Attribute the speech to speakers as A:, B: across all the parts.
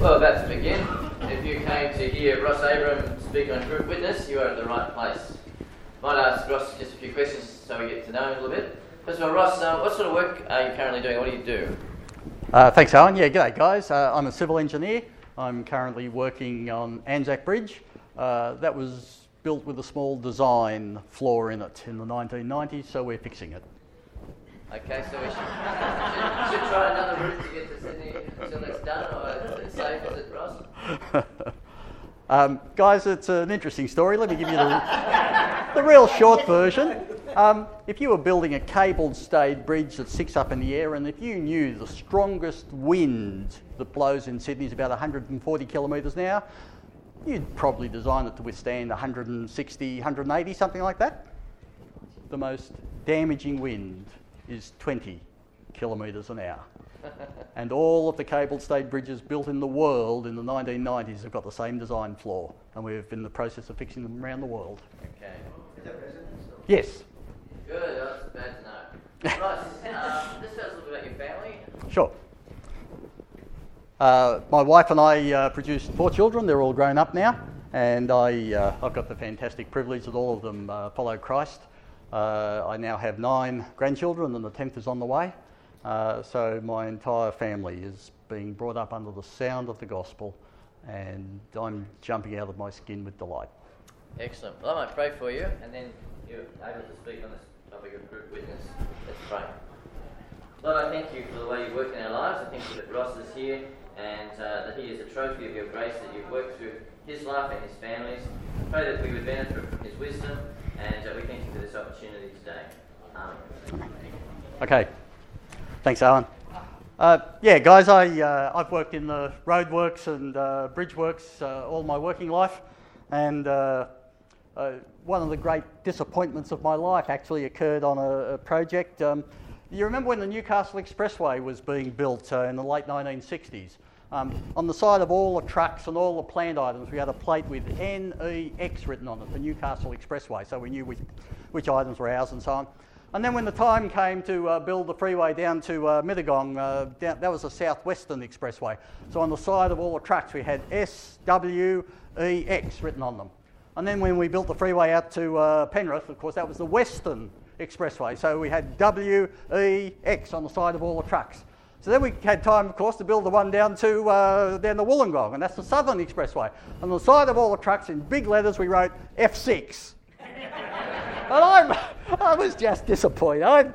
A: Well, about to begin. If you came to hear Ross Abram speak on Group Witness, you are at the right place. Might ask Ross just a few questions so we get to know him a little bit. First of all, Ross, what sort of work are you currently doing? What do you do?
B: Thanks, Alan. Yeah, g'day guys. I'm a civil engineer. I'm currently working on Anzac Bridge. That was built with a small design flaw in it in the 1990s, so we're fixing it.
A: Okay, so we should try another route to get to Sydney until it's done, or is it safe, is it, Ross?
B: Guys, it's an interesting story. Let me give you the real short version. If you were building a cable-stayed bridge that sticks up in the air, and if you knew the strongest wind that blows in Sydney is about 140 kilometres an hour, you'd probably design it to withstand 160, 180, something like that. The most damaging wind is 20 kilometres an hour. And all of the cable-stayed bridges built in the world in the 1990s have got the same design flaw, and we've been in the process of fixing them around the world.
A: Okay. Is that residence?
B: Yes.
A: Good, that's bad to know. Ross, just tell us a little bit about your family.
B: Sure. My wife and I produced 4 children. They're all grown up now, and I've got the fantastic privilege that all of them follow Christ. I now have 9 grandchildren, and the 10th is on the way. So my entire family is being brought up under the sound of the gospel, and I'm jumping out of my skin with delight.
A: Excellent. Well, I might pray for you, and then you're able to speak on this topic of Group Witness. Let's pray. Lord, I thank you for the way you work in our lives. I thank you that Ross is here, and that he is a trophy of your grace, that you've worked through his life and his family's. I pray that we would benefit from his wisdom, and we thank you for this opportunity today. Amen.
B: Okay. Thanks, Alan. Yeah, guys, I've worked in the roadworks and bridge works all my working life, and one of the great disappointments of my life actually occurred on a project. You remember when the Newcastle Expressway was being built in the late 1960s? On the side of all the trucks and all the planned items, we had a plate with NEX written on it, the Newcastle Expressway, so we knew which items were ours and so on. And then when the time came to build the freeway down to Mittagong, that was the Southwestern Expressway. So on the side of all the trucks, we had SWEX written on them. And then when we built the freeway out to Penrith, of course, that was the Western Expressway. So we had WEX on the side of all the trucks. So then we had time, of course, to build the one down to Wollongong, and that's the Southern Expressway. On the side of all the trucks, in big letters, we wrote F6. And I was just disappointed.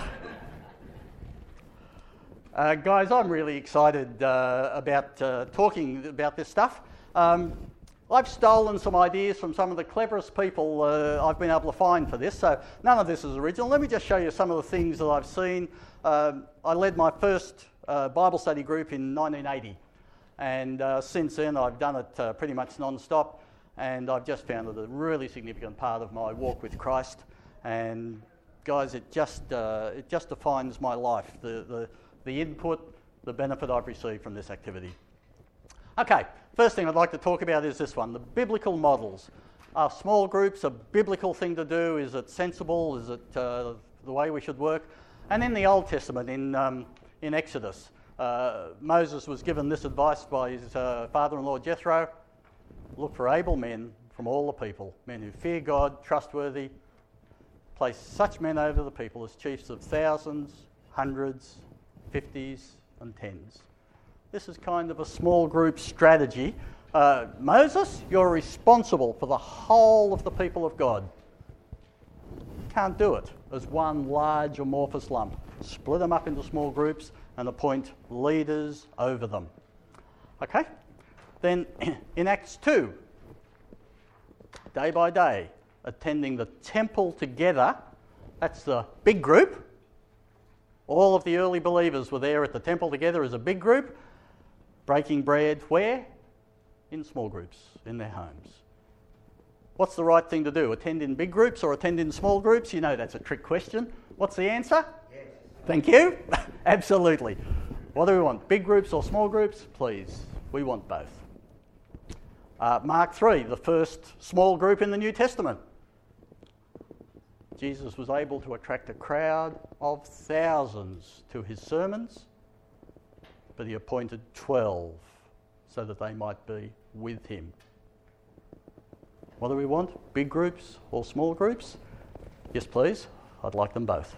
B: Guys, I'm really excited about talking about this stuff. I've stolen some ideas from some of the cleverest people I've been able to find for this, so none of this is original. Let me just show you some of the things that I've seen. I led my first Bible study group in 1980, and since then I've done it pretty much non-stop, and I've just found it a really significant part of my walk with Christ. And guys, it just defines my life, the input, the benefit I've received from this activity. Okay, first thing I'd like to talk about is this one, the biblical models. Are small groups a biblical thing to do? Is it sensible? Is it the way we should work? And in the Old Testament, in Exodus, Moses was given this advice by his father-in-law Jethro: look for able men from all the people, men who fear God, trustworthy. Place such men over the people as chiefs of thousands, hundreds, 50s and 10s. This is kind of a small group strategy. Moses, you're responsible for the whole of the people of God. Can't do it as one large amorphous lump. Split them up into small groups and appoint leaders over them. Okay? Then in Acts 2, day by day, attending the temple together, that's the big group. All of the early believers were there at the temple together as a big group, breaking bread where? In small groups, in their homes. What's the right thing to do? Attend in big groups or attend in small groups? You know that's a trick question. What's the answer? Yes. Thank you. Absolutely. What do we want? Big groups or small groups? Please, we want both. Mark 3, the first small group in the New Testament. Jesus was able to attract a crowd of thousands to his sermons, but he appointed 12 so that they might be with him. What do we want? Big groups or small groups? Yes, please. I'd like them both.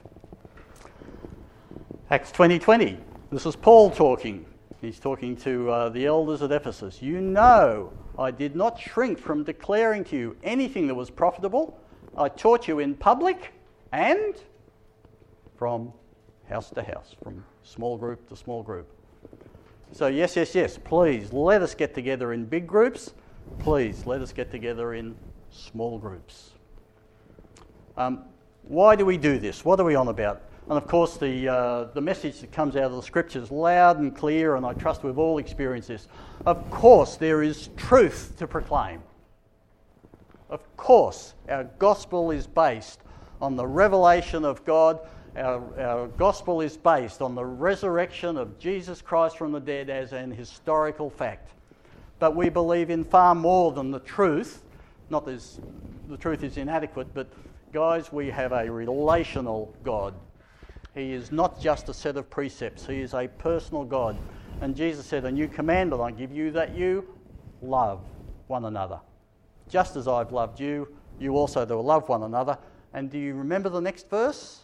B: Acts 20:20. This is Paul talking. He's talking to the elders at Ephesus. You know, I did not shrink from declaring to you anything that was profitable. I taught you in public and from house to house, from small group to small group. So yes, please let us get together in big groups. Please let us get together in small groups. Why do we do this? What are we on about? And of course the message that comes out of the scriptures loud and clear, and I trust we've all experienced this. Of course there is truth to proclaim. Of course our gospel is based on the revelation of God. Our gospel is based on the resurrection of Jesus Christ from the dead as an historical fact. But we believe in far more than the truth. Not that the truth is inadequate, but guys, we have a relational God. He is not just a set of precepts. He is a personal God. And Jesus said, a new commandment I give you, that you love one another. Just as I've loved you, you also do love one another. And do you remember the next verse?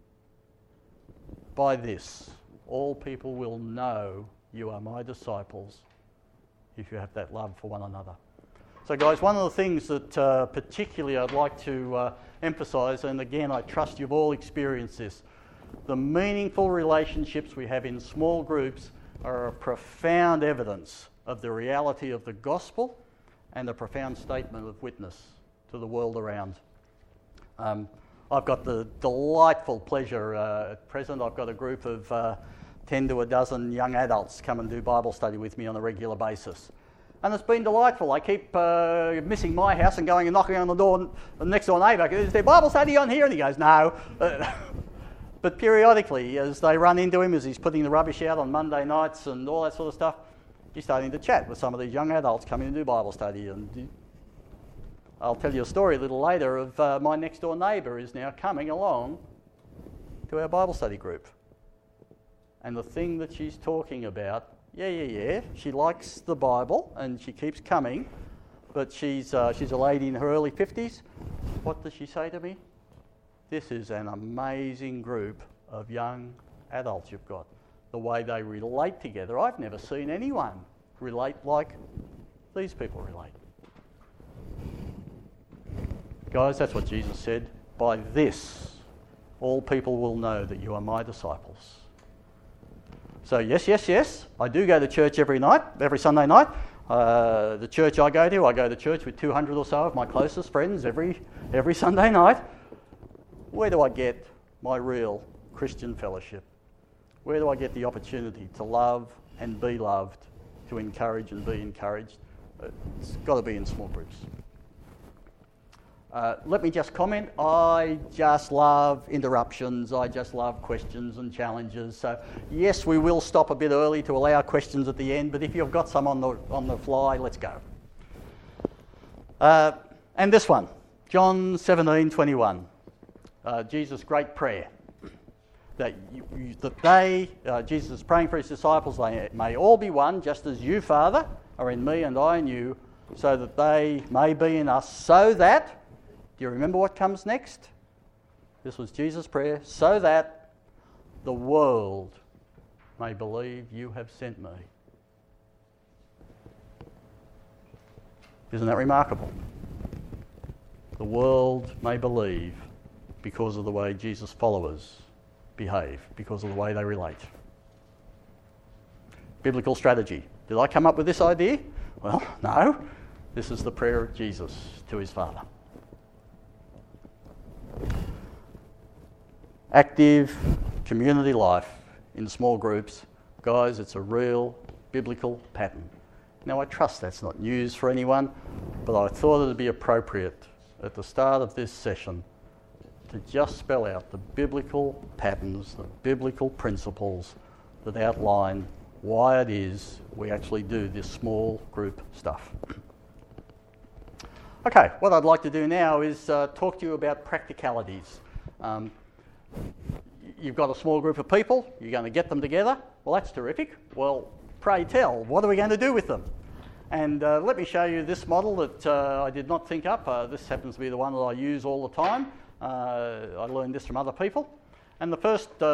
B: By this, all people will know you are my disciples if you have that love for one another. So guys, one of the things that particularly I'd like to emphasise, and again I trust you've all experienced this, the meaningful relationships we have in small groups are a profound evidence of the reality of the gospel and a profound statement of witness to the world around. I've got the delightful pleasure at present, I've got a group of 10 to a dozen young adults come and do Bible study with me on a regular basis. And it's been delightful. I keep missing my house and going and knocking on the door, the next door neighbour, is there Bible study on here? And he goes, no. But periodically, as they run into him, as he's putting the rubbish out on Monday nights and all that sort of stuff, he's starting to chat with some of these young adults coming to do Bible study. And I'll tell you a story a little later of my next door neighbour is now coming along to our Bible study group. And the thing that she's talking about, she likes the Bible and she keeps coming, but she's a lady in her early 50s. What does she say to me? This is an amazing group of young adults you've got. The way they relate together, I've never seen anyone relate like these people relate. Guys, that's what Jesus said. By this, all people will know that you are my disciples. So yes, I do go to church every Sunday night. The church I go to church with 200 or so of my closest friends every Sunday night. Where do I get my real Christian fellowship? Where do I get the opportunity to love and be loved, to encourage and be encouraged? It's got to be in small groups. Let me just comment, I just love interruptions, I just love questions and challenges. So yes, we will stop a bit early to allow questions at the end, but if you've got some on the fly, let's go. And this one, John 17:21, Jesus' great prayer. Jesus is praying for his disciples, they may all be one, just as you, Father, are in me and I in you, so that they may be in us, so that... Do you remember what comes next? This was Jesus' prayer, so that the world may believe you have sent me. Isn't that remarkable? The world may believe because of the way Jesus' followers behave, because of the way they relate. Biblical strategy. Did I come up with this idea? Well, no. This is the prayer of Jesus to his Father. Active community life in small groups. Guys, it's a real biblical pattern. Now, I trust that's not news for anyone, but I thought it would be appropriate at the start of this session to just spell out the biblical patterns, the biblical principles that outline why it is we actually do this small group stuff. Okay, what I'd like to do now is talk to you about practicalities. You've got a small group of people, you're going to get them together. Well, that's terrific. Well, pray tell, what are we going to do with them? And let me show you this model that I did not think up. This happens to be the one that I use all the time. I learned this from other people. And the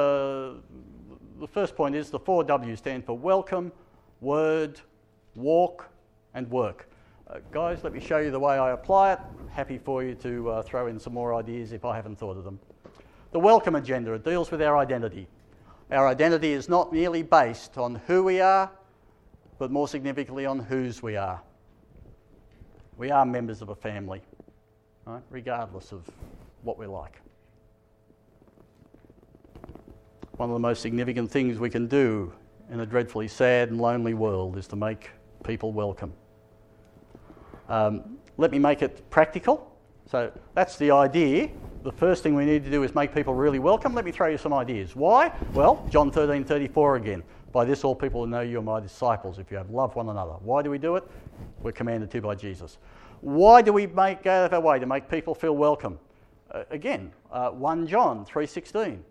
B: first point is the 4 W's stand for welcome, word, walk, and work. Guys, let me show you the way I apply it. Happy for you to throw in some more ideas if I haven't thought of them. The welcome agenda, it deals with our identity. Our identity is not merely based on who we are, but more significantly on whose we are. We are members of a family, right? Regardless of what we're like. One of the most significant things we can do in a dreadfully sad and lonely world is to make people welcome. Let me make it practical. So that's the idea. The first thing we need to do is make people really welcome. Let me throw you some ideas. Why? Well, John 13:34 again. By this all people will know you are my disciples if you have loved one another. Why do we do it? We're commanded to by Jesus. Why do we go out of our way to make people feel welcome? Again, 1 John 3:16.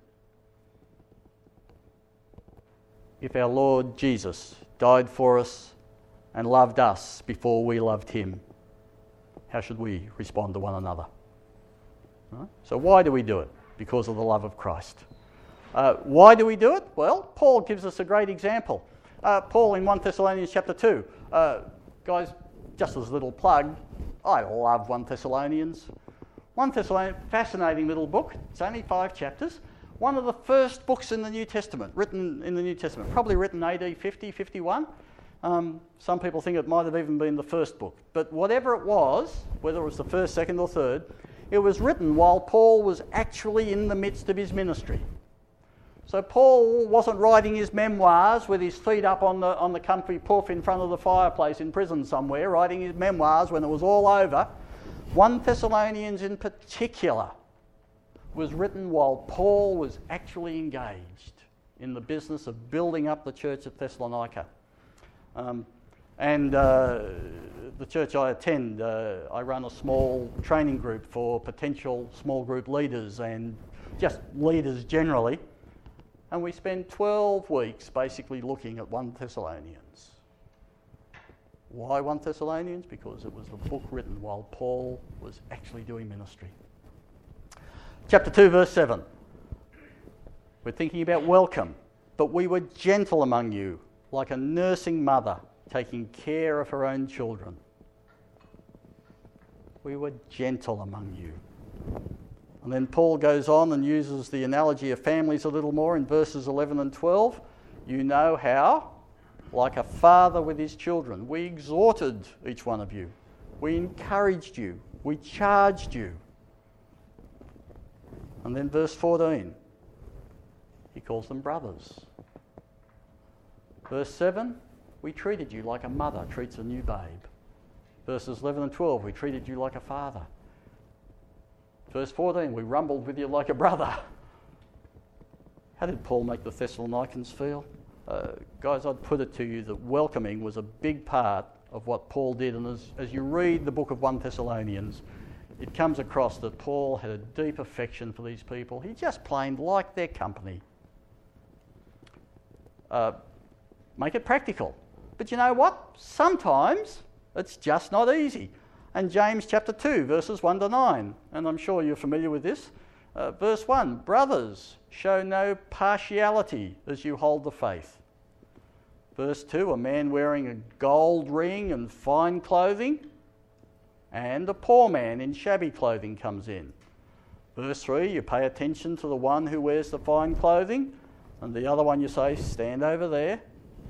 B: If our Lord Jesus died for us and loved us before we loved him, how should we respond to one another? Right? So why do we do it? Because of the love of Christ. Why do we do it? Well, Paul gives us a great example. Paul in 1 Thessalonians chapter 2. Guys, just as a little plug, I love 1 Thessalonians. 1 Thessalonians, fascinating little book. It's only 5 chapters. One of the first books in the New Testament, written in the New Testament, probably written AD 50, 51. Some people think it might have even been the first book. But whatever it was, whether it was the first, second or third, it was written while Paul was actually in the midst of his ministry. So Paul wasn't writing his memoirs with his feet up on the comfy puff in front of the fireplace in prison somewhere, writing his memoirs when it was all over. 1 Thessalonians in particular was written while Paul was actually engaged in the business of building up the church at Thessalonica. The church I attend, I run a small training group for potential small group leaders and just leaders generally. And we spend 12 weeks basically looking at 1 Thessalonians. Why 1 Thessalonians? Because it was the book written while Paul was actually doing ministry. Chapter 2, verse 7. We're thinking about welcome. But we were gentle among you, like a nursing mother taking care of her own children. We were gentle among you. And then Paul goes on and uses the analogy of families a little more in verses 11 and 12. You know how, like a father with his children, we exhorted each one of you. We encouraged you. We charged you. And then verse 14, he calls them brothers. Verse 7, we treated you like a mother treats a new babe. Verses 11 and 12, we treated you like a father. Verse 14, we rumbled with you like a brother. How did Paul make the Thessalonians feel? Guys, I'd put it to you that welcoming was a big part of what Paul did. And as you read the book of 1 Thessalonians, it comes across that Paul had a deep affection for these people. He just plain liked their company. Make it practical. But you know what? Sometimes it's just not easy. And James chapter 2, verses 1 to 9, and I'm sure you're familiar with this. Verse 1, brothers, show no partiality as you hold the faith. Verse 2, a man wearing a gold ring and fine clothing, and a poor man in shabby clothing comes in. Verse 3, you pay attention to the one who wears the fine clothing, and the other one you say, stand over there.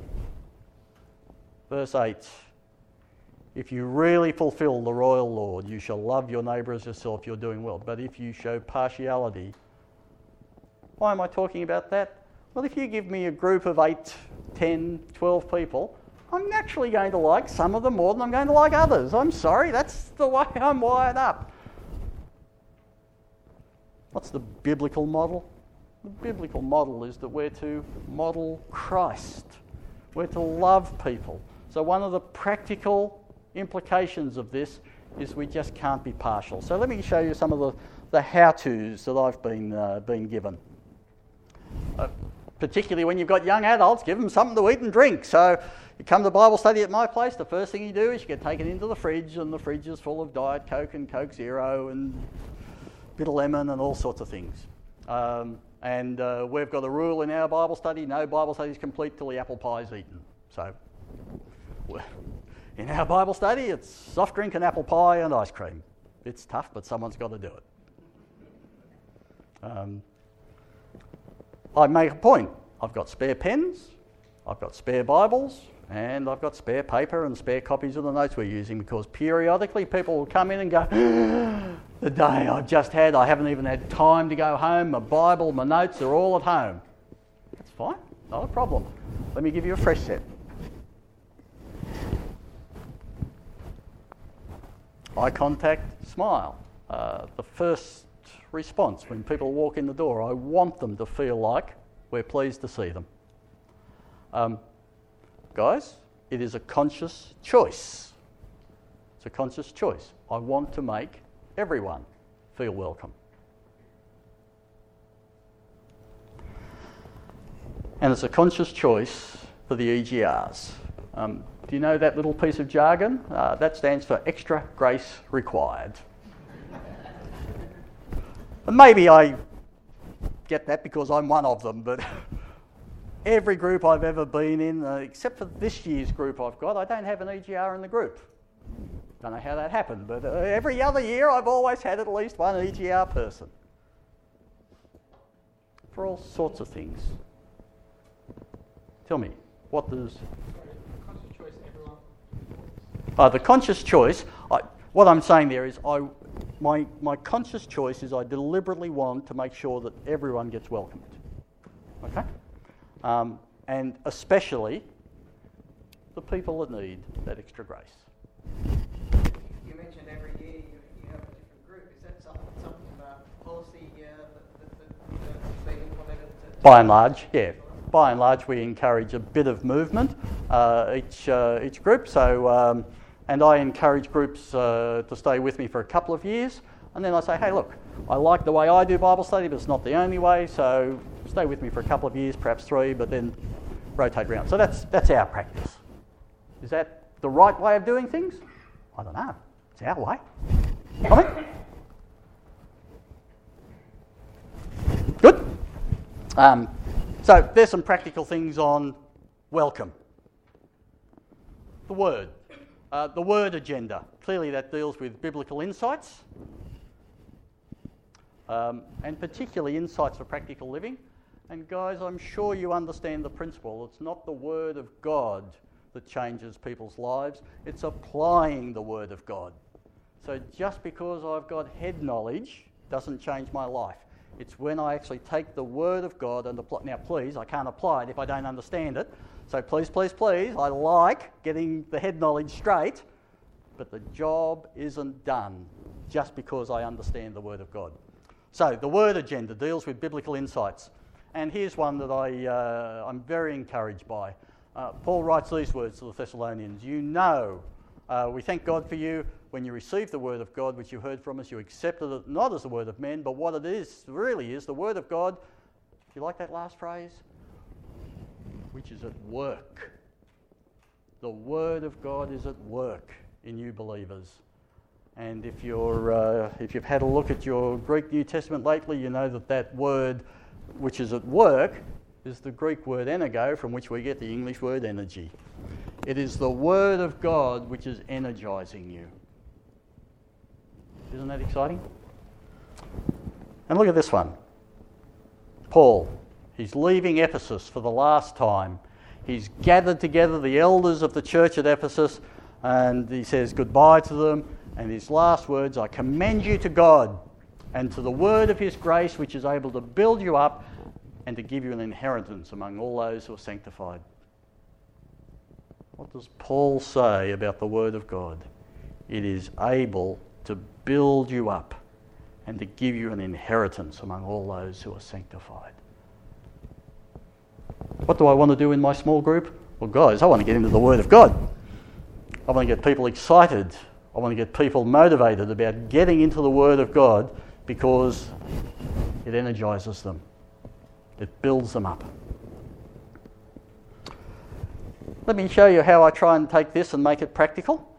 B: Verse 8, if you really fulfill the royal law, you shall love your neighbour as yourself, you're doing well. But if you show partiality, why am I talking about that? Well, if you give me a group of 8, 10, 12 people, I'm naturally going to like some of them more than I'm going to like others. I'm sorry, that's the way I'm wired up. What's the biblical model? The biblical model is that we're to model Christ. We're to love people. So one of the practical implications of this is we just can't be partial. So let me show you some of the how-tos that I've been given. particularly when you've got young adults, give them something to eat and drink. So you come to Bible study at my place, the first thing you do is you get taken into the fridge, and the fridge is full of Diet Coke and Coke Zero and a bit of lemon and all sorts of things. And we've got a rule in our Bible study: no Bible study is complete till the apple pie is eaten. So in our Bible study, it's soft drink and apple pie and ice cream. It's tough, but someone's got to do it. I make a point. I've got spare pens, I've got spare Bibles, and I've got spare paper and spare copies of the notes we're using, because periodically people will come in and go, the day I've just had, I haven't even had time to go home, my Bible, my notes are all at home. That's fine, not a problem. Let me give you a fresh set. Eye contact, smile. The first response when people walk in the door, I want them to feel like we're pleased to see them. Guys, it is a conscious choice. It's a conscious choice. I want to make everyone feel welcome. And it's a conscious choice for the EGRs. Do you know that little piece of jargon? That stands for extra grace required. And maybe I get that because I'm one of them, but every group I've ever been in, except for this year's group I've got, I don't have an EGR in the group. Don't know how that happened, but every other year I've always had at least one EGR person. For all sorts of things. Tell me, what does...
C: Conscious choice, everyone.
B: The conscious choice, what I'm saying there is my conscious choice is I deliberately want to make sure that everyone gets welcomed. Okay? And especially the people that need that extra grace.
C: You mentioned every year you have a different group. Is that something policy that's being implemented?
B: By and large, yeah. By and large, we encourage a bit of movement each group. So, and I encourage groups to stay with me for a couple of years, and then I say, hey, look, I like the way I do Bible study, but it's not the only way. So stay with me for a couple of years, perhaps 3, but then rotate around. So that's our practice. Is that the right way of doing things? I don't know. It's our way. Good. So there's some practical things on welcome. The word agenda. Clearly that deals with biblical insights, and particularly insights for practical living. And guys, I'm sure you understand the principle. It's not the Word of God that changes people's lives. It's applying the Word of God. So just because I've got head knowledge doesn't change my life. It's when I actually take the Word of God and apply. Now, please, I can't apply it if I don't understand it. So please, please, please, I like getting the head knowledge straight, but the job isn't done just because I understand the Word of God. So the Word agenda deals with biblical insights. And here's one that I'm very encouraged by. Paul writes these words to the Thessalonians. You know, we thank God for you. When you received the Word of God, which you heard from us, you accepted it not as the word of men, but what it is, really is, the Word of God. Do you like that last phrase? Which is at work. The Word of God is at work in you believers. And if you've had a look at your Greek New Testament lately, you know that word which is at work is the Greek word energo, from which we get the English word energy. It is the Word of God which is energizing you. Isn't that exciting? And look at this one. Paul, he's leaving Ephesus for the last time. He's gathered together the elders of the church at Ephesus, and he says goodbye to them. And his last words, I commend you to God and to the word of his grace, which is able to build you up and to give you an inheritance among all those who are sanctified. What does Paul say about the Word of God? It is able to build you up and to give you an inheritance among all those who are sanctified. What do I want to do in my small group? Well, guys, I want to get into the Word of God. I want to get people excited. I want to get people motivated about getting into the Word of God because it energizes them. It builds them up. let me show you how I try and take this and make it practical.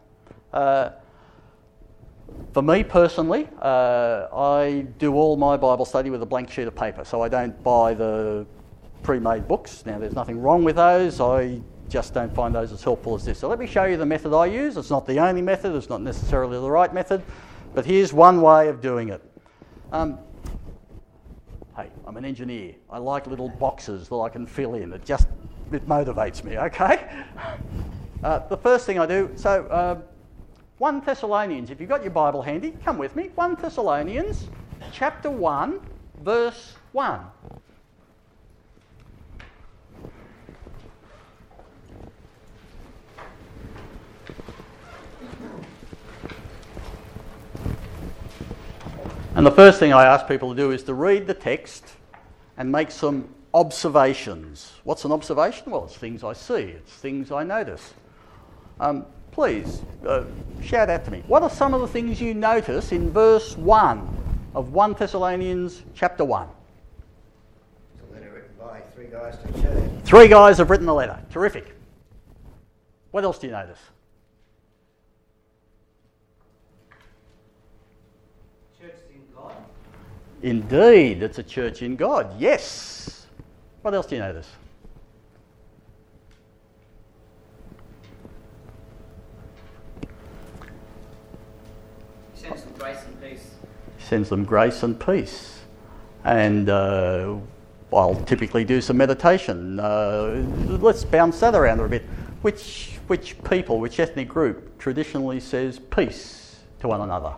B: For me personally, I do all my Bible study with a blank sheet of paper, so I don't buy the pre-made books. Now, there's nothing wrong with those. I just don't find those as helpful as this. So let me show you the method I use. It's not the only method. It's not necessarily the right method, but here's one way of doing it. Hey, I'm an engineer. I like little boxes that I can fill in. It motivates me, okay? The first thing I do, 1 Thessalonians, if you've got your Bible handy, come with me. 1 Thessalonians chapter 1, verse 1. And the first thing I ask people to do is to read the text and make some observations. What's an observation? Well, it's things I see. It's things I notice. Please, shout out to me. What are some of the things you notice in verse 1 of 1 Thessalonians chapter 1?
D: It's a letter written by 3 guys to the church.
B: 3 guys have written the letter. Terrific. What else do you notice?
C: Church in God.
B: Indeed, it's a church in God. Yes. What else do you notice?
C: Sends them grace and peace.
B: Sends them grace and peace. And I'll typically do some meditation. Let's bounce that around a bit. Which people, which ethnic group traditionally says peace to one another?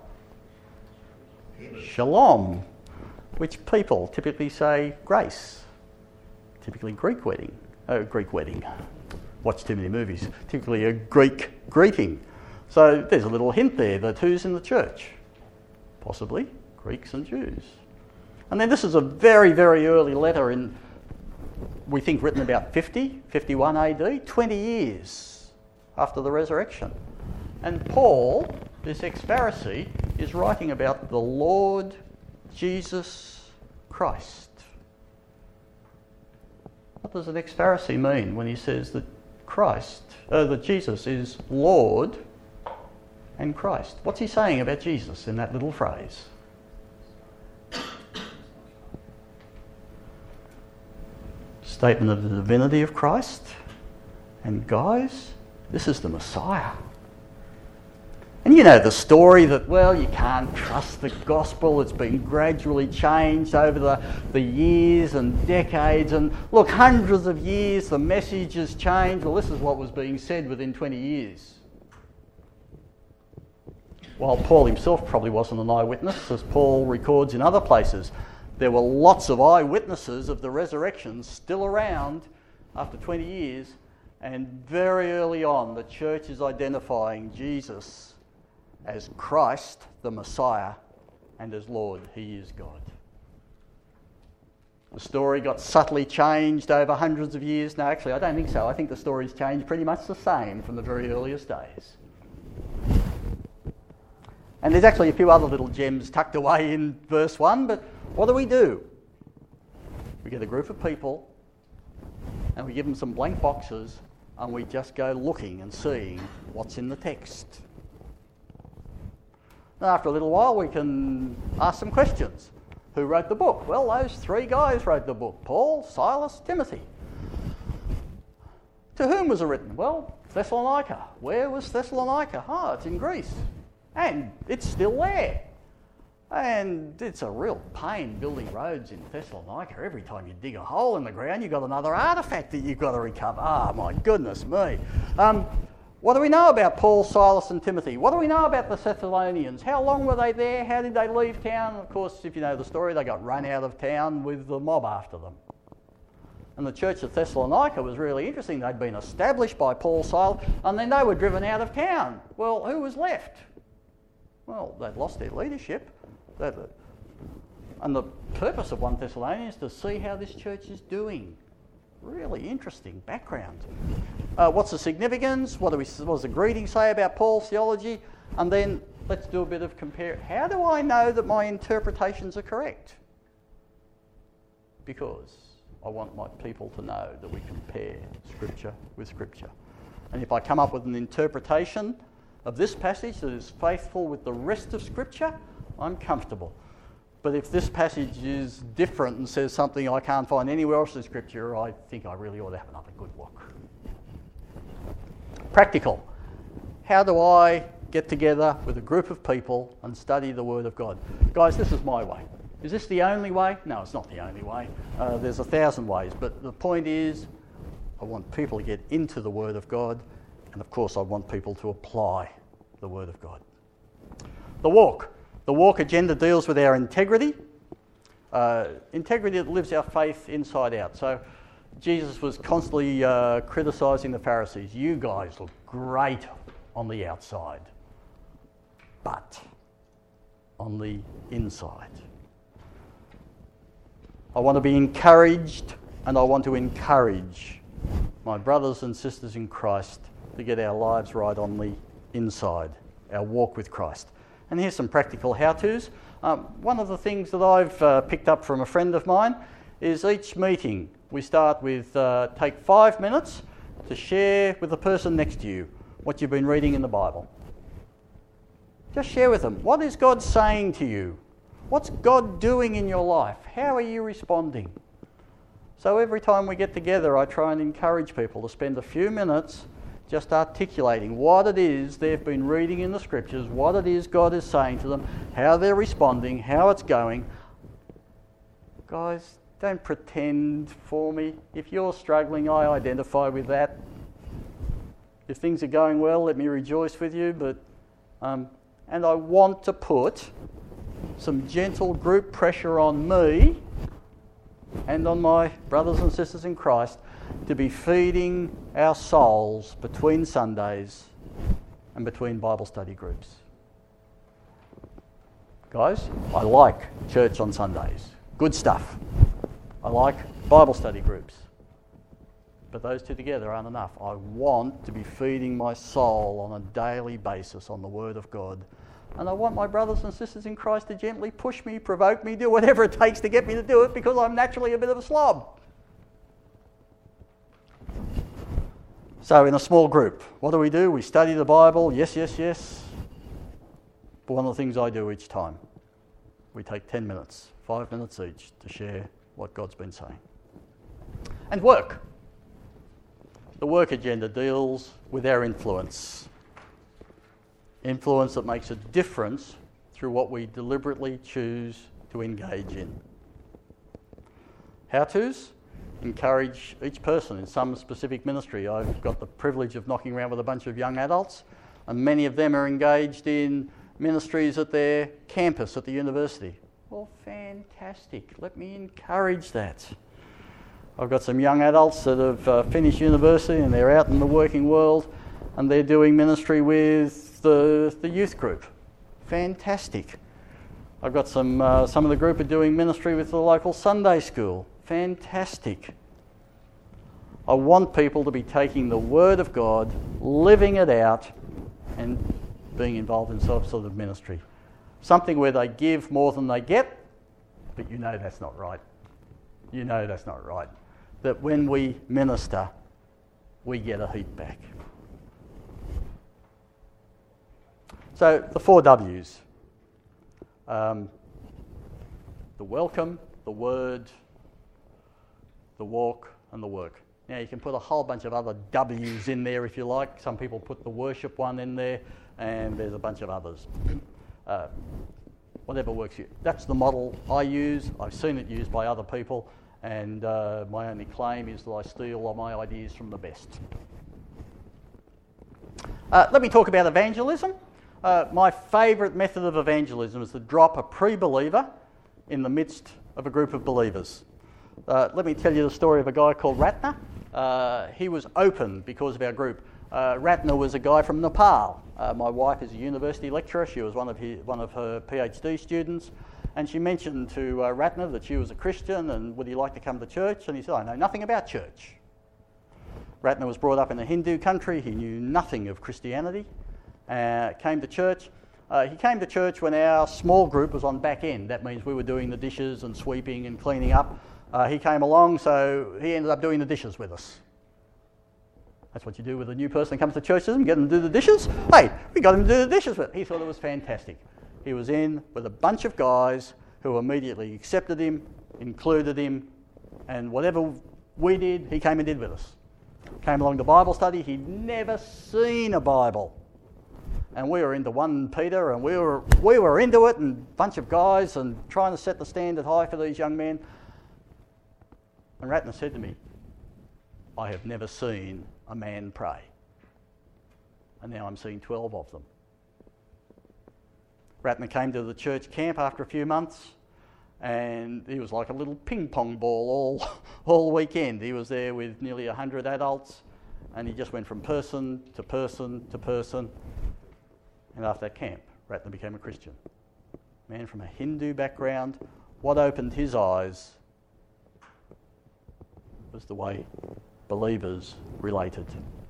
B: Shalom. Which people typically say grace? Typically Greek wedding. Watch too many movies. Typically a Greek greeting. So there's a little hint there that who's in the church? Possibly Greeks and Jews. And then this is a very, very early letter we think written about 51 AD, 20 years after the resurrection. And Paul, this ex-Pharisee, is writing about the Lord Jesus Christ. What does an ex-Pharisee mean when he says that that Jesus is Lord and Christ? What's he saying about Jesus in that little phrase? Statement of the divinity of Christ. And guys, this is the Messiah. And you know the story that, well, you can't trust the gospel. It's been gradually changed over the years and decades. And look, hundreds of years, the message has changed. Well, this is what was being said within 20 years. While Paul himself probably wasn't an eyewitness, as Paul records in other places, there were lots of eyewitnesses of the resurrection still around after 20 years. And very early on, the church is identifying Jesus as Christ, the Messiah, and as Lord. He is God. The story got subtly changed over hundreds of years. No, actually, I don't think so. I think the story's changed pretty much the same from the very earliest days. And there's actually a few other little gems tucked away in verse 1, but what do? We get a group of people and we give them some blank boxes and we just go looking and seeing what's in the text. And after a little while we can ask some questions. Who wrote the book? Well, those 3 guys wrote the book. Paul, Silas, Timothy. To whom was it written? Well, Thessalonica. Where was Thessalonica? It's in Greece. And it's still there. And it's a real pain building roads in Thessalonica. Every time you dig a hole in the ground, you've got another artefact that you've got to recover. My goodness me. What do we know about Paul, Silas and Timothy? What do we know about the Thessalonians? How long were they there? How did they leave town? Of course, if you know the story, they got run out of town with the mob after them. And the church of Thessalonica was really interesting. They'd been established by Paul, Silas, and then they were driven out of town. Well, who was left? Well, they'd lost their leadership. And the purpose of 1 Thessalonians is to see how this church is doing. Really interesting background. What's the significance? What does the greeting say about Paul's theology? And then let's do a bit of compare. How do I know that my interpretations are correct? Because I want my people to know that we compare Scripture with Scripture. And if I come up with an interpretation of this passage that is faithful with the rest of Scripture, I'm comfortable. But if this passage is different and says something I can't find anywhere else in Scripture, I think I really ought to have another good look. Practical. How do I get together with a group of people and study the Word of God? Guys, this is my way. Is this the only way? No, it's not the only way. There's 1,000 ways. But the point is, I want people to get into the Word of God. And of course, I want people to apply the Word of God. The walk. The walk agenda deals with our integrity. Integrity that lives our faith inside out. So Jesus was constantly criticising the Pharisees. You guys look great on the outside, but on the inside. I want to be encouraged, and I want to encourage my brothers and sisters in Christ to get our lives right on the inside, our walk with Christ. And here's some practical how-tos. One of the things that I've picked up from a friend of mine is each meeting we start with take 5 minutes to share with the person next to you what you've been reading in the Bible. Just share with them. What is God saying to you? What's God doing in your life? How are you responding? So every time we get together, I try and encourage people to spend a few minutes just articulating what it is they've been reading in the Scriptures, what it is God is saying to them, how they're responding, how it's going. Guys, don't pretend for me. If you're struggling, I identify with that. If things are going well, let me rejoice with you. But and I want to put some gentle group pressure on me and on my brothers and sisters in Christ to be feeding our souls between Sundays and between Bible study groups. Guys, I like church on Sundays. Good stuff. I like Bible study groups. But those two together aren't enough. I want to be feeding my soul on a daily basis on the Word of God. And I want my brothers and sisters in Christ to gently push me, provoke me, do whatever it takes to get me to do it, because I'm naturally a bit of a slob. So in a small group, what do? We study the Bible, yes. But one of the things I do each time, we take 10 minutes, 5 minutes each to share what God's been saying. And work. The work agenda deals with our influence. Influence that makes a difference through what we deliberately choose to engage in. How-tos? Encourage each person in some specific ministry. I've got the privilege of knocking around with a bunch of young adults, and many of them are engaged in ministries at their campus at the university. Well, fantastic. Let me encourage that. I've got some young adults that have finished university and they're out in the working world and they're doing ministry with the youth group. Fantastic. I've got some of the group are doing ministry with the local Sunday school. Fantastic. I want people to be taking the Word of God, living it out, and being involved in some sort of ministry. Something where they give more than they get, but you know that's not right. You know that's not right. That when we minister, we get a heap back. So the 4 W's. The welcome, the word, the walk, and the work. Now you can put a whole bunch of other W's in there if you like. Some people put the worship one in there, and there's a bunch of others. Whatever works for you. That's the model I use. I've seen it used by other people, and my only claim is that I steal all my ideas from the best. Let me talk about evangelism. My favourite method of evangelism is to drop a pre-believer in the midst of a group of believers. Let me tell you the story of a guy called Ratner. He was open because of our group. Ratner was a guy from Nepal. My wife is a university lecturer. She was one of her PhD students. And she mentioned to Ratner that she was a Christian and would he like to come to church? And he said, I know nothing about church. Ratner was brought up in a Hindu country. He knew nothing of Christianity. Came to church. He came to church when our small group was on back end. That means we were doing the dishes and sweeping and cleaning up. He came along, so he ended up doing the dishes with us. That's what you do with a new person that comes to church, doesn't get them to do the dishes. Hey, we got him to do the dishes, but he thought it was fantastic. He was in with a bunch of guys who immediately accepted him, included him, and whatever we did, he came and did with us. Came along to Bible study, he'd never seen a Bible. And we were into 1 Peter, and we were into it, and a bunch of guys, and trying to set the standard high for these young men. And Ratner said to me, I have never seen a man pray. And now I'm seeing 12 of them. Ratner came to the church camp after a few months, and he was like a little ping pong ball all weekend. He was there with nearly 100 adults, and he just went from person to person to person. And after that camp, Ratner became a Christian. Man from a Hindu background, what opened his eyes was the way believers related.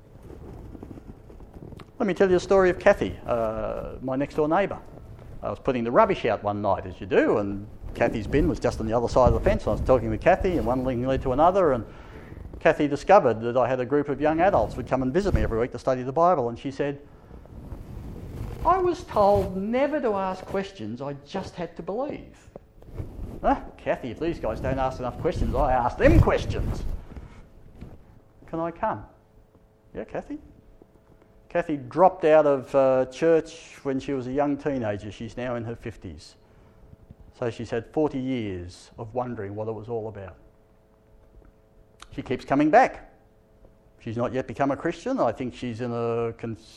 B: Let me tell you a story of Kathy, my next door neighbour. I was putting the rubbish out one night, as you do, and Kathy's bin was just on the other side of the fence. I was talking with Kathy, and one thing led to another, and Kathy discovered that I had a group of young adults would come and visit me every week to study the Bible, and she said, I was told never to ask questions, I just had to believe. Kathy, if these guys don't ask enough questions, I ask them questions. Can I come? Yeah, Kathy? Kathy dropped out of church when she was a young teenager. She's now in her 50s. So she's had 40 years of wondering what it was all about. She keeps coming back. She's not yet become a Christian. I think she's in a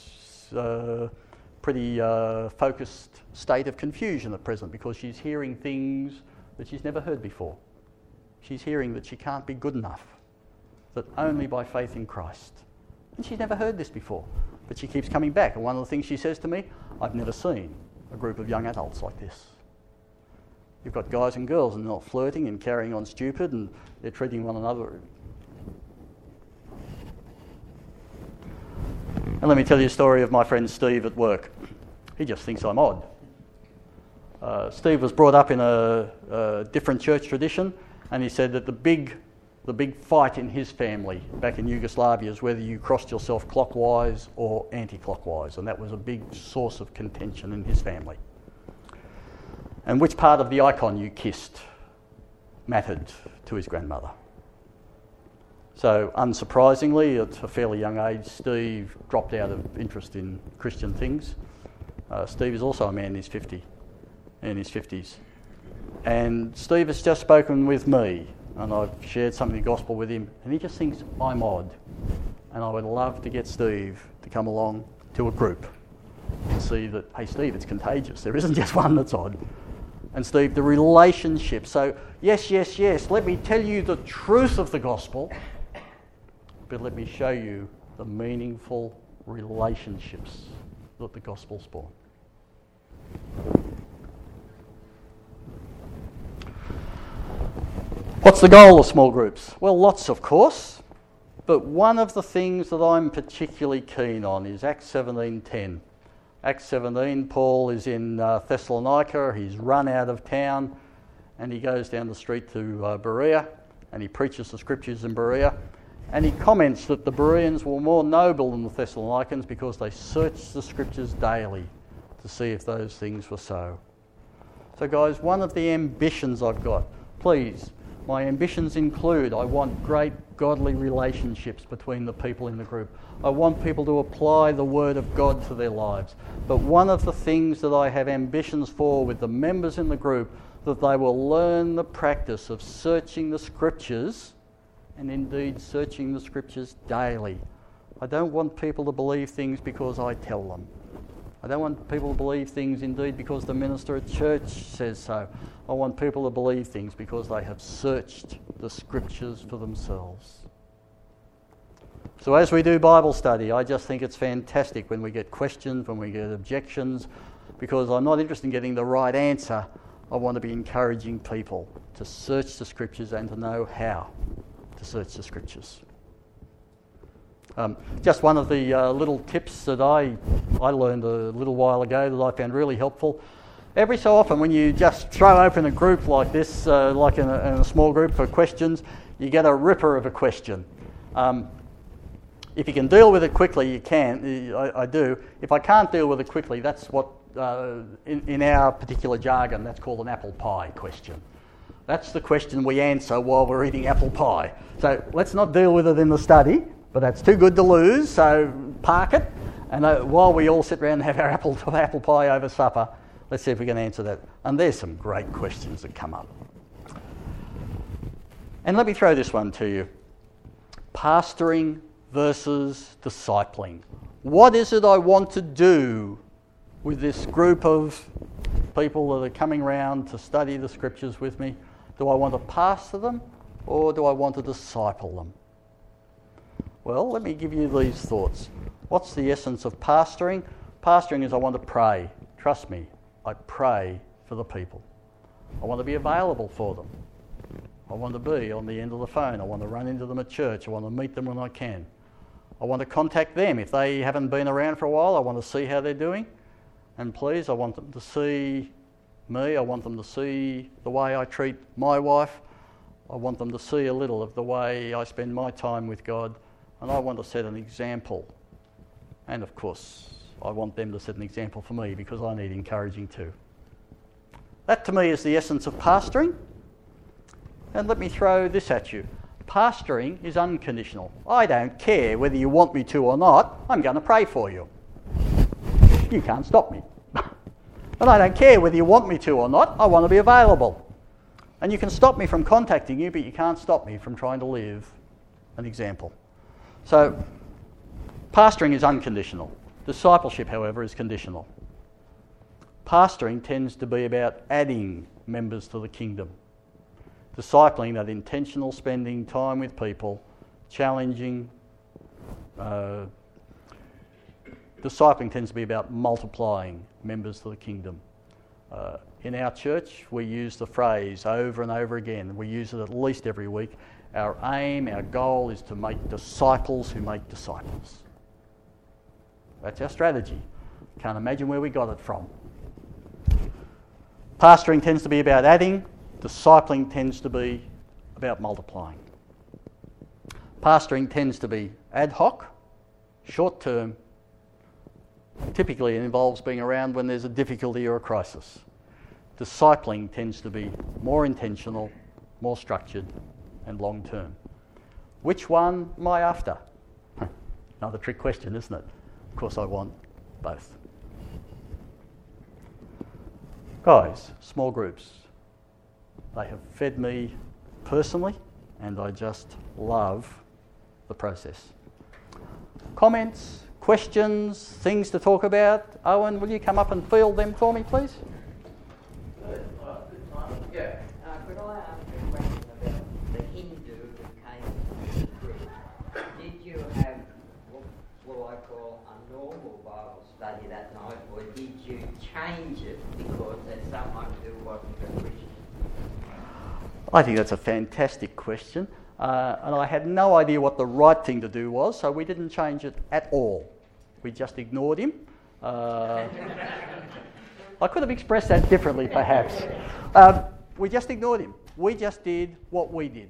B: pretty focused state of confusion at present because she's hearing things that she's never heard before. She's hearing that she can't be good enough, that only by faith in Christ. And she's never heard this before, but she keeps coming back. And one of the things she says to me, I've never seen a group of young adults like this. You've got guys and girls and they're not flirting and carrying on stupid and they're treating one another. And let me tell you a story of my friend Steve at work. He just thinks I'm odd. Steve was brought up in a different church tradition, and he said that the big fight in his family back in Yugoslavia is whether you crossed yourself clockwise or anti-clockwise, and that was a big source of contention in his family. And which part of the icon you kissed mattered to his grandmother. So, unsurprisingly, at a fairly young age, Steve dropped out of interest in Christian things. Steve is also a man in his 50s. And Steve has just spoken with me, and I've shared some of the gospel with him, and he just thinks I'm odd. And I would love to get Steve to come along to a group and see that, hey Steve, it's contagious. There isn't just one that's odd. And Steve, the relationship. So, yes, let me tell you the truth of the gospel, but let me show you the meaningful relationships that the gospel's born. What's the goal of small groups? Well, lots, of course, but one of the things that I'm particularly keen on is Acts 17:10. Acts 17, Paul is in Thessalonica, he's run out of town, and he goes down the street to Berea, and he preaches the scriptures in Berea, and he comments that the Bereans were more noble than the Thessalonians because they searched the scriptures daily to see if those things were so. So guys, one of the ambitions I've got, please, my ambitions include, I want great godly relationships between the people in the group. I want people to apply the Word of God to their lives. But one of the things that I have ambitions for with the members in the group, that they will learn the practice of searching the Scriptures, and indeed searching the Scriptures daily. I don't want people to believe things because I tell them. I don't want people to believe things indeed because the minister at church says so. I want people to believe things because they have searched the Scriptures for themselves. So as we do Bible study, I just think it's fantastic when we get questions, when we get objections, because I'm not interested in getting the right answer. I want to be encouraging people to search the Scriptures and to know how to search the Scriptures. Just one of the little tips that I learned a little while ago that I found really helpful. Every so often when you just throw open a group like this, like in a small group for questions, you get a ripper of a question. If you can deal with it quickly, you can. I do. If I can't deal with it quickly, that's what, in our particular jargon, that's called an apple pie question. That's the question we answer while we're eating apple pie. So let's not deal with it in the study, but that's too good to lose, so park it. And while we all sit around and have our apple pie over supper, let's see if we can answer that. And there's some great questions that come up. And let me throw this one to you. Pastoring versus discipling. What is it I want to do with this group of people that are coming round to study the scriptures with me? Do I want to pastor them or do I want to disciple them? Well, let me give you these thoughts. What's the essence of pastoring? Pastoring is I want to pray. Trust me, I pray for the people. I want to be available for them. I want to be on the end of the phone. I want to run into them at church. I want to meet them when I can. I want to contact them. If they haven't been around for a while, I want to see how they're doing. And please, I want them to see me. I want them to see the way I treat my wife. I want them to see a little of the way I spend my time with God. And I want to set an example. And of course, I want them to set an example for me because I need encouraging too. That to me is the essence of pastoring. And let me throw this at you. Pastoring is unconditional. I don't care whether you want me to or not, I'm going to pray for you. You can't stop me. And I don't care whether you want me to or not, I want to be available. And you can stop me from contacting you, but you can't stop me from trying to live an example. So, pastoring is unconditional. Discipleship, however, is conditional. Pastoring tends to be about adding members to the kingdom. Discipling, that intentional spending time with people, challenging. Discipling tends to be about multiplying members to the kingdom. In our church, we use the phrase over and over again. We use it at least every week. Our aim, our goal is to make disciples who make disciples. That's our strategy. Can't imagine where we got it from. Pastoring tends to be about adding. Discipling tends to be about multiplying. Pastoring tends to be ad hoc, short term. Typically it involves being around when there's a difficulty or a crisis. Discipling tends to be more intentional, more structured and long term. Which one am I after? Another trick question, isn't it? Of course I want both. Guys, small groups. They have fed me personally, and I just love the process. Comments, questions, things to talk about? Owen, will you come up and field them for me, please?
A: Good. All right, good time. Yeah.
E: Could I ask a question about the Hindu who came to the group? Did you have what I call a normal Bible study that night, or did you change it because there's someone who wasn't a Christian?
B: I think that's a fantastic question, and I had no idea what the right thing to do was, so we didn't change it at all. We just ignored him. I could have expressed that differently, perhaps. We just ignored him. We just did what we did.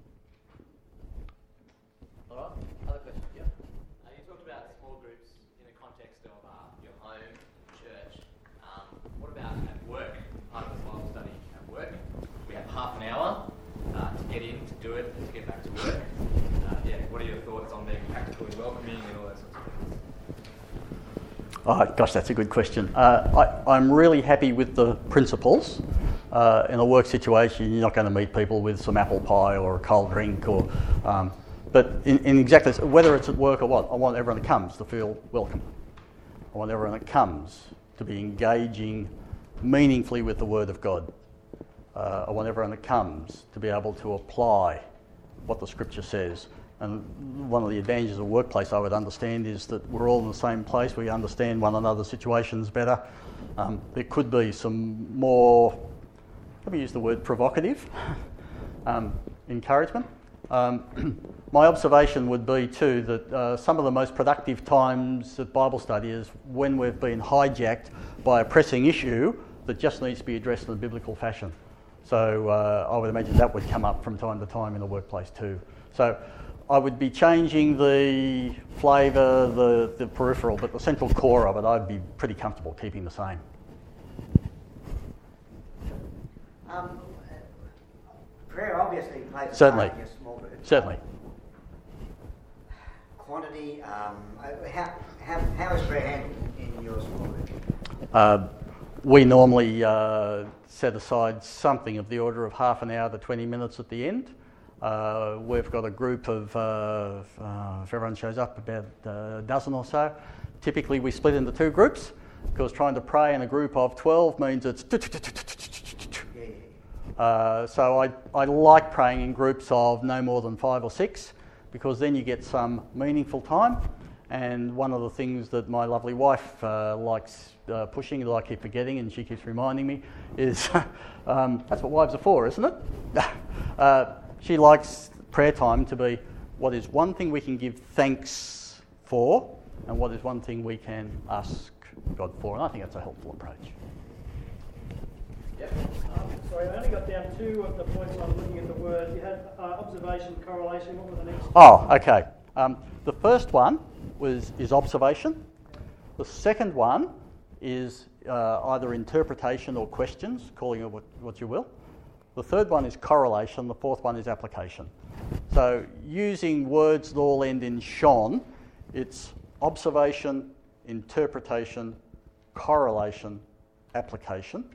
A: All right. Other questions? Yeah.
F: You talked about small groups in the context of your home, church. What about at work? Part of the Bible study at work. We have half an hour to get in, to do it, to get back to work. What are your thoughts on being practical and welcoming and all that sort of things?
B: Oh, gosh, that's a good question. I'm really happy with the principles. In a work situation, you're not going to meet people with some apple pie or a cold drink, or. But in exactly whether it's at work or what, I want everyone that comes to feel welcome. I want everyone that comes to be engaging meaningfully with the Word of God. I want everyone that comes to be able to apply what the Scripture says. And one of the advantages of a workplace, I would understand, is that we're all in the same place. We understand one another's situations better. There could be some more, let me use the word provocative, encouragement. My observation would be too that some of the most productive times at Bible study is when we've been hijacked by a pressing issue that just needs to be addressed in a biblical fashion. So I would imagine that would come up from time to time in the workplace too. So I would be changing the flavour, the peripheral, but the central core of it, I'd be pretty comfortable keeping the same.
D: Prayer obviously plays a
B: Certainly.
D: part in your small group.
B: Certainly.
D: Quantity, how is prayer handled in your small group?
B: We normally set aside something of the order of half an hour to 20 minutes at the end. We've got a group of, if everyone shows up, about a dozen or so. Typically we split into two groups because trying to pray in a group of 12 means it's... So I like praying in groups of no more than 5 or 6 because then you get some meaningful time. And one of the things that my lovely wife likes pushing, that I keep forgetting and she keeps reminding me, is that's what wives are for, isn't it? She likes prayer time to be what is one thing we can give thanks for and what is one thing we can ask God for. And I think that's a helpful approach.
A: Yep.
G: Sorry, I only got down 2 of the points I was looking at the words. You had observation, correlation. What were the next?
B: Oh, okay. The first one is observation. The second one is either interpretation or questions, calling it what you will. The third one is correlation. The fourth one is application. So using words that all end in "shon," it's observation, interpretation, correlation, application.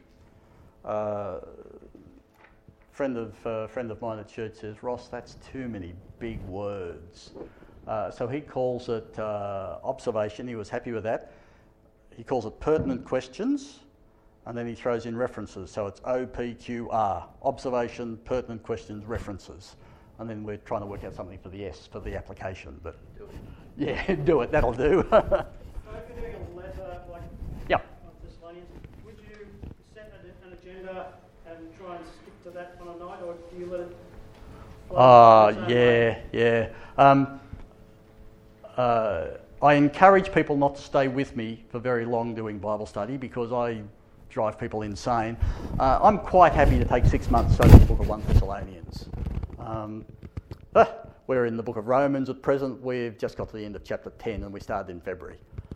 B: Friend of mine at church says, "Ross, that's too many big words." So he calls it observation. He was happy with that. He calls it pertinent questions, and then he throws in references. So it's OPQR, observation, pertinent questions, references. And then we're trying to work out something for the S, for the application. But
A: Do it.
B: yeah, do it. That'll do.
G: So if you're doing a letter like
B: Yep.
G: Thessalonians, would you set an agenda and try and stick to that on a night, or do you let it flow its own way?
B: Yeah. I encourage people not to stay with me for very long doing Bible study because I drive people insane. I'm quite happy to take 6 months studying the book of 1 Thessalonians. We're in the book of Romans at present. We've just got to the end of chapter 10 and we started in February.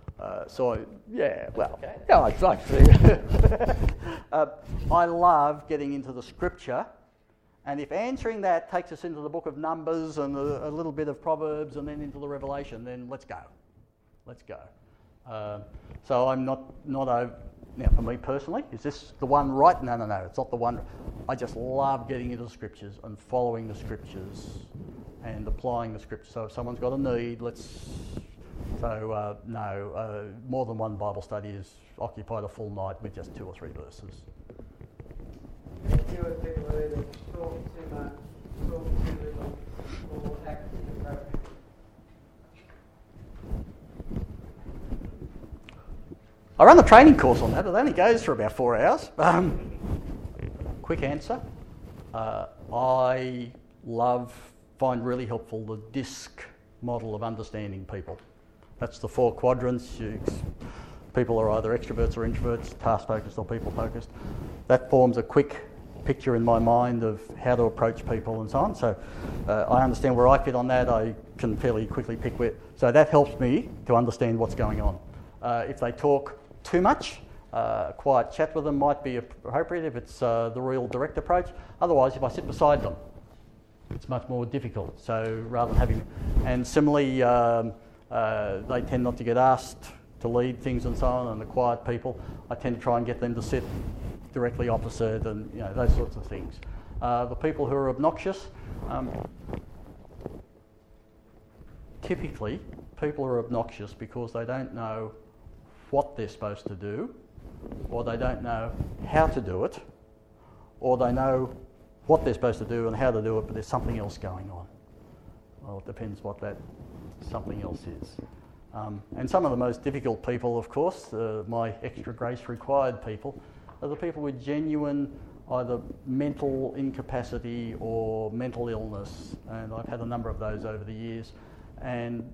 B: I love getting into the scripture, and if answering that takes us into the book of Numbers and a little bit of Proverbs and then into the Revelation, then let's go. So I'm not over. Now, for me personally, is this the one right? No, it's not the one. I just love getting into the scriptures and following the scriptures and applying the scriptures. So if someone's got a need, more than one Bible study has occupied a full night with just 2 or 3 verses.
C: Fewer people are either talking too much, talking too little, or acting inappropriately.
B: I run a training course on that. It only goes for about 4 hours. Quick answer. I find really helpful the DISC model of understanding people. That's the 4 quadrants. People are either extroverts or introverts, task-focused or people-focused. That forms a quick picture in my mind of how to approach people and so on. So I understand where I fit on that. I can fairly quickly pick where. So that helps me to understand what's going on. If they talk too much, quiet chat with them might be appropriate if it's the real direct approach. Otherwise, if I sit beside them, it's much more difficult. So rather than having... And similarly, they tend not to get asked to lead things and so on, and the quiet people, I tend to try and get them to sit directly opposite and those sorts of things. The people who are obnoxious, typically people are obnoxious because they don't know what they're supposed to do, or they don't know how to do it, or they know what they're supposed to do and how to do it, but there's something else going on. Well, it depends what that something else is. And some of the most difficult people, of course, my extra grace required people, are the people with genuine either mental incapacity or mental illness. And I've had a number of those over the years. And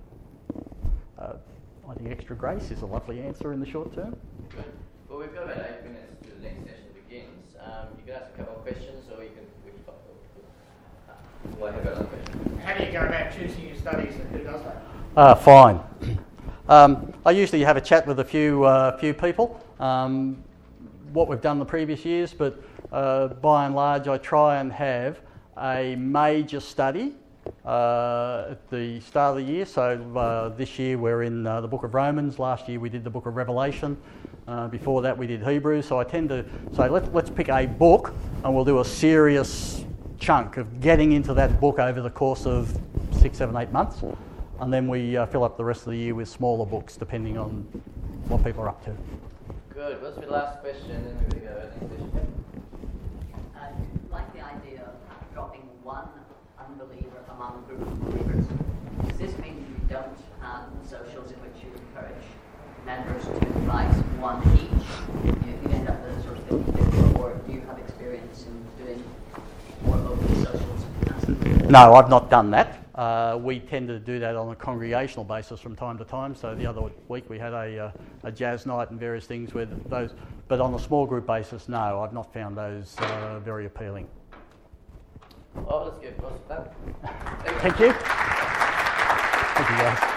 B: I think extra grace is a lovely answer in the short term.
A: Good. Well, we've got about 8 minutes to the next session begins. You can ask a couple of questions, or you can... Well, I have got another question.
G: how do you go about choosing your studies and who does that?
B: Fine. I usually have a chat with a few people, what we've done the previous years, but by and large I try and have a major study at the start of the year. So this year we're in the book of Romans, last year we did the book of Revelation, before that we did Hebrews. So I tend to say let's pick a book and we'll do a serious chunk of getting into that book over the course of 6, 7, 8 months. And then we fill up the rest of the year with smaller books depending on what people are up to.
A: Good. What's the last question? Then we're going to go to the next question.
H: I like the idea of dropping one unbeliever among a group of believers. Does this mean you don't have socials in which you encourage members to invite one each? You end up with a sort of 50-50, or do you have experience in doing more local socials?
B: No, I've not done that. We tend to do that on a congregational basis from time to time. So the other week we had a jazz night and various things with those. But on a small group basis, no, I've not found those very appealing.
A: Oh, let's give Ross a clap.
B: Thank you. Thank you, guys.